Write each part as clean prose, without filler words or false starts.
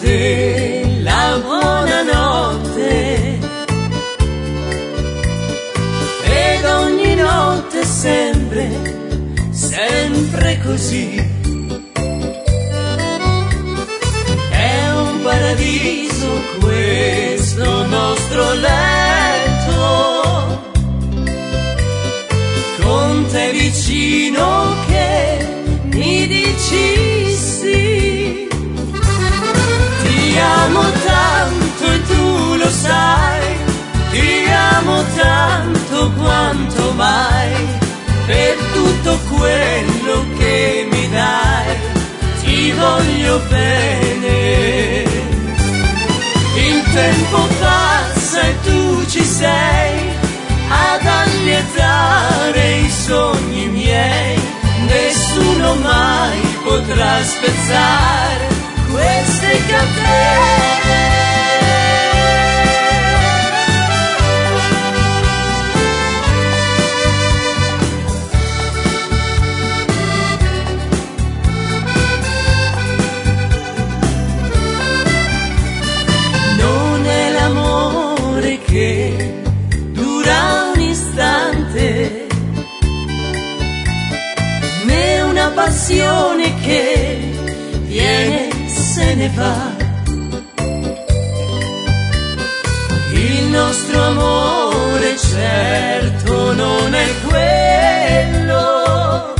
notte, la buonanotte, ed ogni notte sempre, sempre così. È un paradiso questo nostro letto, con te vicino che mi dici sì. Ti amo tanto e tu lo sai, ti amo tanto quanto mai, per tutto quello che mi dai, ti voglio bene. Il tempo passa e tu ci sei, ad allietare i sogni miei, nessuno mai potrà spezzare queste catene. Non è l'amore che dura un istante, né una passione che viene e se ne va. Il nostro amore certo non è quello,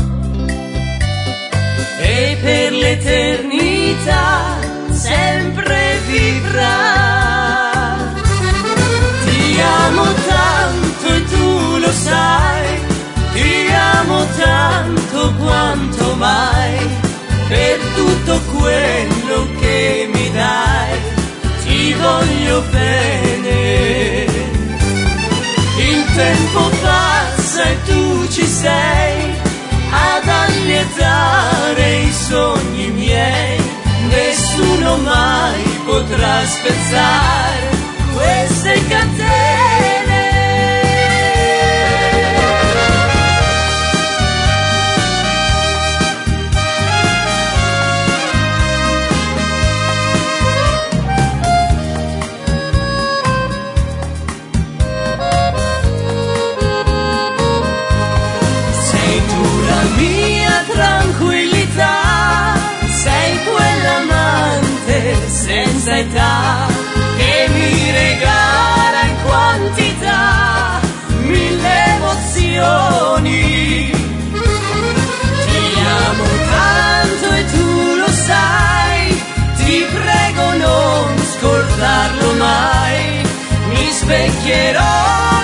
e per l'eternità sempre vivrà. Ti amo tanto e tu lo sai, ti amo tanto quanto mai, per tutto quello che mi dai, ti voglio bene. Il tempo passa e tu ci sei, ad allietare i sogni miei, nessuno mai potrà spezzare queste catene. Mia tranquillità, sei quell'amante senza età che mi regala in quantità 1000 emozioni. Ti amo tanto e tu lo sai, ti prego non scordarlo mai, mi specchierò